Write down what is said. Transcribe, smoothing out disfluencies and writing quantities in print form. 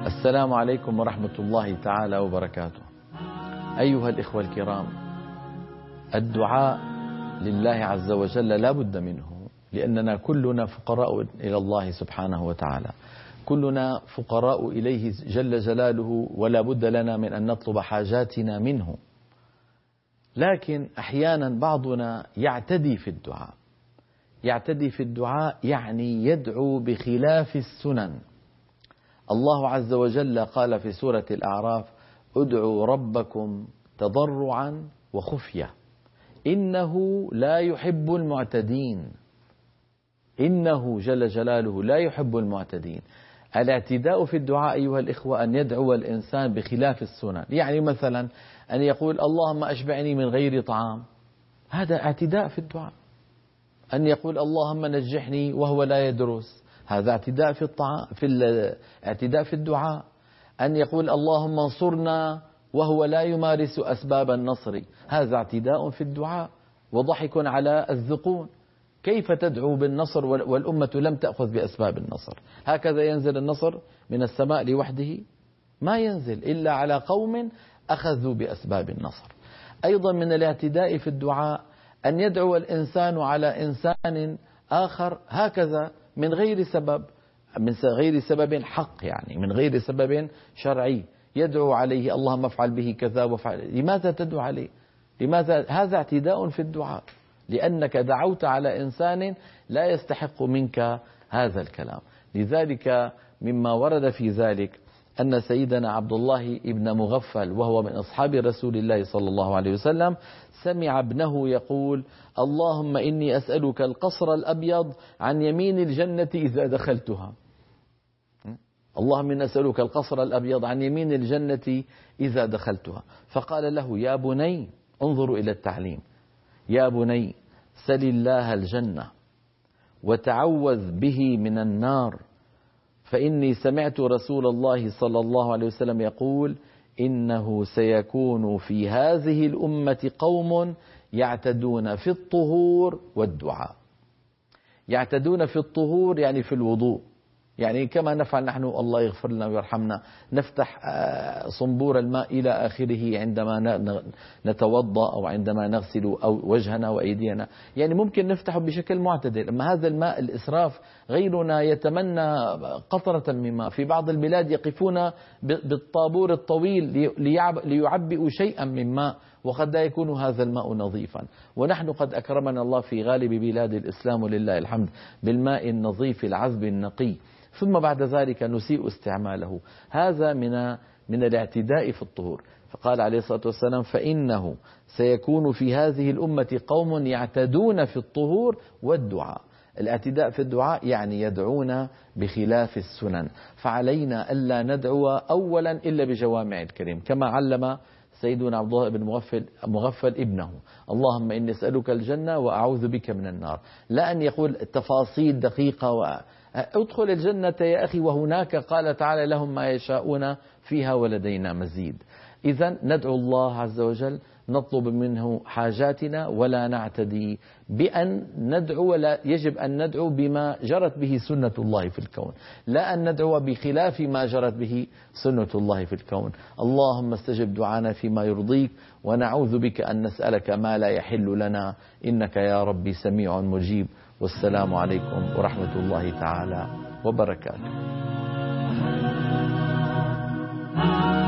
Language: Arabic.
السلام عليكم ورحمة الله تعالى وبركاته. أيها الإخوة الكرام، الدعاء لله عز وجل لا بد منه، لأننا كلنا فقراء إلى الله سبحانه وتعالى، كلنا فقراء إليه جل جلاله، ولا بد لنا من أن نطلب حاجاتنا منه. لكن أحيانا بعضنا يعتدي في الدعاء. يعتدي في الدعاء يعني يدعو بخلاف السنن. الله عز وجل قال في سورة الأعراف: ادعوا ربكم تضرعا وخفية إنه لا يحب المعتدين. إنه جل جلاله لا يحب المعتدين. الاعتداء في الدعاء أيها الإخوة أن يدعو الإنسان بخلاف السنن، يعني مثلا أن يقول اللهم أشبعني من غير طعام، هذا اعتداء في الدعاء. أن يقول اللهم نجحني وهو لا يدرس، هذا اعتداء اعتداء في الدعاء. أن يقول اللهم انصرنا وهو لا يمارس أسباب النصر، هذا اعتداء في الدعاء وضحك على الذقون. كيف تدعو بالنصر والأمة لم تأخذ بأسباب النصر؟ هكذا ينزل النصر من السماء لوحده؟ ما ينزل إلا على قوم أخذوا بأسباب النصر. أيضا من الاعتداء في الدعاء أن يدعو الإنسان على إنسان آخر هكذا من غير سبب، من غير سبب حق، يعني من غير سبب شرعي، يدعو عليه اللهم افعل به كذا وافعل. لماذا تدعو عليه؟ لماذا؟ هذا اعتداء في الدعاء، لأنك دعوت على إنسان لا يستحق منك هذا الكلام. لذلك مما ورد في ذلك أن سيدنا عبد الله ابن مغفل، وهو من أصحاب رسول الله صلى الله عليه وسلم، سمع ابنه يقول: اللهم إني أسألك القصر الأبيض عن يمين الجنة إذا دخلتها. اللهم إني أسألك القصر الأبيض عن يمين الجنة إذا دخلتها. فقال له: يا بني، انظروا إلى التعليم، يا بني سل الله الجنة وتعوذ به من النار، فإني سمعت رسول الله صلى الله عليه وسلم يقول: إنه سيكون في هذه الأمة قوم يعتدون في الطهور والدعاء. يعتدون في الطهور يعني في الوضوء، يعني كما نفعل نحن، الله يغفر لنا ويرحمنا، نفتح صنبور الماء إلى آخره عندما نتوضأ أو عندما نغسل أو وجهنا وأيدينا، يعني ممكن نفتحه بشكل معتدل. أما هذا الماء الإسراف، غيرنا يتمنى قطرة من ماء. في بعض البلاد يقفون بالطابور الطويل ليعبئوا شيئا من ماء، وقد لا يكون هذا الماء نظيفا. ونحن قد أكرمنا الله في غالب بلاد الإسلام ولله الحمد بالماء النظيف العذب النقي، ثم بعد ذلك نسيء استعماله. هذا من الاعتداء في الطهور. فقال عليه الصلاة والسلام: فإنه سيكون في هذه الأمة قوم يعتدون في الطهور والدعاء. الاعتداء في الدعاء يعني يدعون بخلاف السنن، فعلينا ألا ندعو أولا إلا بجوامع الكلم، كما علم سيدنا عبد الله بن مغفل ابنه: اللهم إني أسألك الجنة وأعوذ بك من النار. لا أن يقول تفاصيل دقيقة ادخل الجنة يا أخي، وهناك قال تعالى: لهم ما يشاءون فيها ولدينا مزيد. إذن ندعو الله عز وجل، نطلب منه حاجاتنا، ولا نعتدي بأن ندعو. لا يجب أن ندعو بما جرت به سنة الله في الكون، لا أن ندعو بخلاف ما جرت به سنة الله في الكون. اللهم استجب دعانا فيما يرضيك، ونعوذ بك أن نسألك ما لا يحل لنا، إنك يا ربي سميع مجيب. والسلام عليكم ورحمة الله تعالى وبركاته.